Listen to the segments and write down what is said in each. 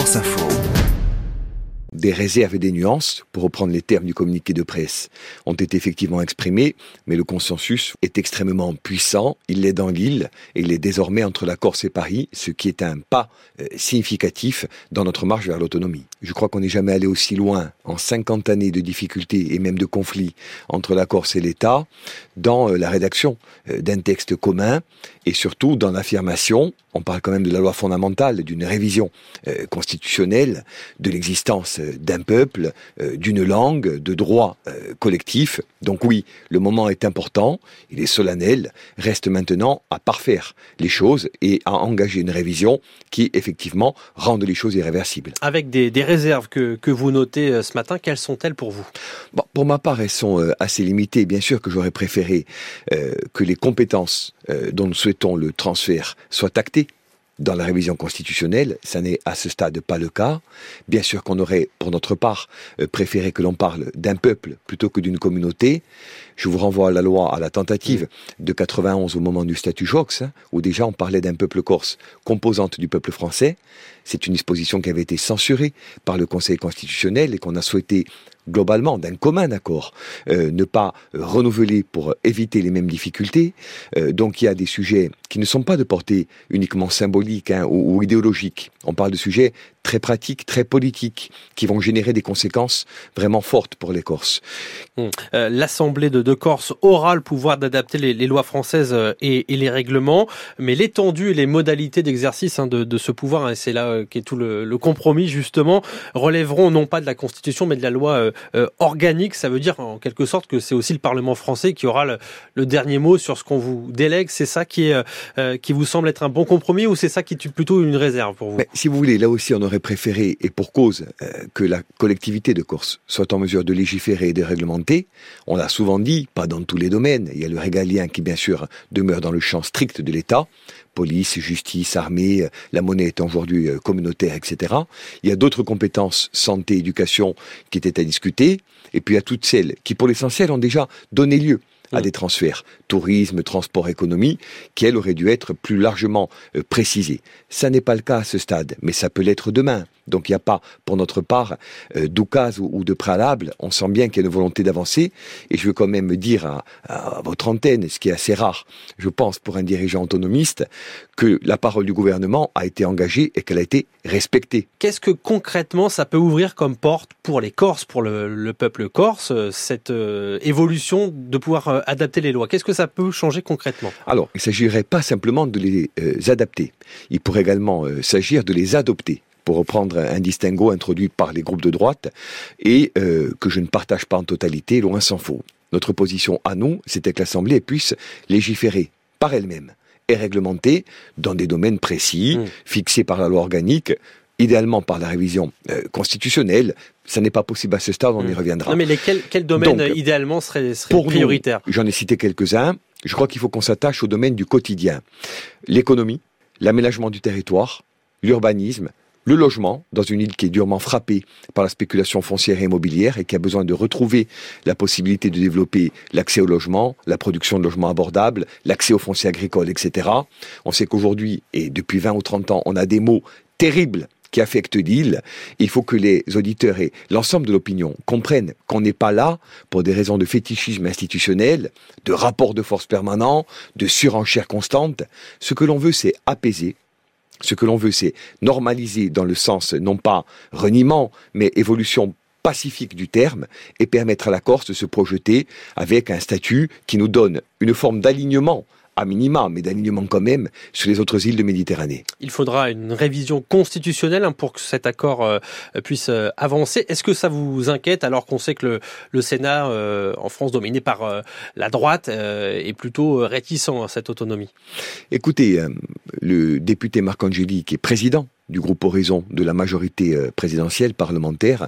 Corse Info. Des réserves et des nuances, pour reprendre les termes du communiqué de presse, ont été effectivement exprimées, mais le consensus est extrêmement puissant, il l'est dans l'île, et il est désormais entre la Corse et Paris, ce qui est un pas significatif dans notre marche vers l'autonomie. Je crois qu'on n'est jamais allé aussi loin, en 50 années de difficultés et même de conflits entre la Corse et l'État, dans la rédaction d'un texte commun, et surtout dans l'affirmation, on parle quand même de la loi fondamentale, d'une révision constitutionnelle, de l'existence d'un peuple, d'une langue, de droits collectifs. Donc oui, le moment est important, il est solennel, reste maintenant à parfaire les choses et à engager une révision qui, effectivement, rende les choses irréversibles. Avec des réserves que vous notez ce matin, quelles sont-elles pour vous ? Bon, pour ma part, elles sont assez limitées. Bien sûr que j'aurais préféré que les compétences dont nous souhaitons le transfert soient actées dans la révision constitutionnelle. Ça n'est à ce stade pas le cas. Bien sûr qu'on aurait, pour notre part, préféré que l'on parle d'un peuple plutôt que d'une communauté. Je vous renvoie à la loi, à la tentative de 91 au moment du statut Joxe, où déjà on parlait d'un peuple corse composante du peuple français. C'est une disposition qui avait été censurée par le Conseil constitutionnel et qu'on a souhaité globalement, d'un commun accord, ne pas renouveler pour éviter les mêmes difficultés. Donc il y a des sujets qui ne sont pas de portée uniquement symbolique ou idéologique. On parle de sujets très pratiques, très politiques, qui vont générer des conséquences vraiment fortes pour les Corses. L'Assemblée de Corse aura le pouvoir d'adapter les lois françaises et les règlements, mais l'étendue et les modalités d'exercice de ce pouvoir, et c'est là qu'est tout le compromis justement, relèveront non pas de la Constitution, mais de la loi organique. Ça veut dire en quelque sorte que c'est aussi le Parlement français qui aura le dernier mot sur ce qu'on vous délègue. C'est ça qui vous semble être un bon compromis, ou c'est ça qui est plutôt une réserve pour vous ? Mais, si vous voulez, là aussi on aurait préféré, et pour cause, que la collectivité de Corse soit en mesure de légiférer et de réglementer. On l'a souvent dit, pas dans tous les domaines. Il y a le régalien qui bien sûr demeure dans le champ strict de l'État. Police, justice, armée, la monnaie est aujourd'hui communautaire, etc. Il y a d'autres compétences, santé, éducation, qui étaient à discuter. Et puis il y a toutes celles qui, pour l'essentiel, ont déjà donné lieu à des transferts, tourisme, transport, économie, qui, elles, auraient dû être plus largement précisées. Ça n'est pas le cas à ce stade, mais ça peut l'être demain. Donc il n'y a pas, pour notre part, d'oukase ou de préalable. On sent bien qu'il y a une volonté d'avancer. Et je veux quand même dire à votre antenne, ce qui est assez rare, je pense, pour un dirigeant autonomiste, que la parole du gouvernement a été engagée et qu'elle a été respectée. Qu'est-ce que concrètement ça peut ouvrir comme porte pour les Corses, pour le peuple corse, cette évolution de pouvoir adapter les lois ? Qu'est-ce que ça peut changer concrètement ? Alors, il ne s'agirait pas simplement de les adapter. Il pourrait également s'agir de les adopter, pour reprendre un distinguo introduit par les groupes de droite, et que je ne partage pas en totalité, loin s'en faut. Notre position à nous, c'était que l'Assemblée puisse légiférer par elle-même et réglementer dans des domaines précis, fixés par la loi organique, idéalement par la révision constitutionnelle. Ça n'est pas possible à ce stade, on y reviendra. Non, mais quel domaine idéalement serait prioritaire ? J'en ai cité quelques-uns. Je crois qu'il faut qu'on s'attache au domaine du quotidien. L'économie, l'aménagement du territoire, l'urbanisme, le logement, dans une île qui est durement frappée par la spéculation foncière et immobilière et qui a besoin de retrouver la possibilité de développer l'accès au logement, la production de logements abordables, l'accès aux fonciers agricoles, etc. On sait qu'aujourd'hui, et depuis 20 ou 30 ans, on a des maux terribles qui affectent l'île. Il faut que les auditeurs et l'ensemble de l'opinion comprennent qu'on n'est pas là pour des raisons de fétichisme institutionnel, de rapport de force permanent, de surenchère constante. Ce que l'on veut, c'est apaiser. Ce que l'on veut, c'est normaliser dans le sens, non pas reniement, mais évolution pacifique du terme, et permettre à la Corse de se projeter avec un statut qui nous donne une forme d'alignement, à minima, mais d'alignement quand même, sur les autres îles de Méditerranée. Il faudra une révision constitutionnelle pour que cet accord puisse avancer. Est-ce que ça vous inquiète, alors qu'on sait que le Sénat, en France, dominé par la droite, est plutôt réticent à cette autonomie ? Écoutez, le député Marc Angeli, qui est président du groupe Horizon de la majorité présidentielle parlementaire,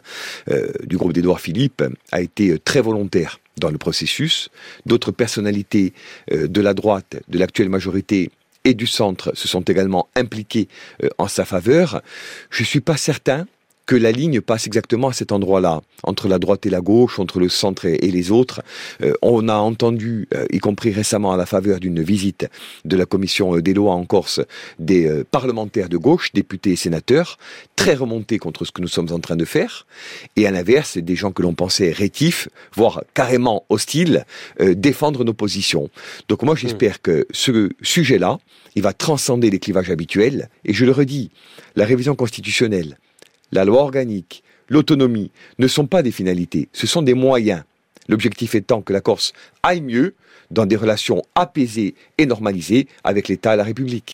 du groupe d'Édouard Philippe, a été très volontaire dans le processus. D'autres personnalités de la droite, de l'actuelle majorité et du centre se sont également impliquées en sa faveur. Je ne suis pas certain que la ligne passe exactement à cet endroit-là, entre la droite et la gauche, entre le centre et les autres. On a entendu, y compris récemment à la faveur d'une visite de la commission des lois en Corse, des parlementaires de gauche, députés et sénateurs, très remontés contre ce que nous sommes en train de faire, et à l'inverse, des gens que l'on pensait rétifs, voire carrément hostiles, défendre nos positions. Donc moi j'espère que ce sujet-là, il va transcender les clivages habituels, et je le redis, la révision constitutionnelle, la loi organique, l'autonomie ne sont pas des finalités, ce sont des moyens. L'objectif étant que la Corse aille mieux dans des relations apaisées et normalisées avec l'État et la République.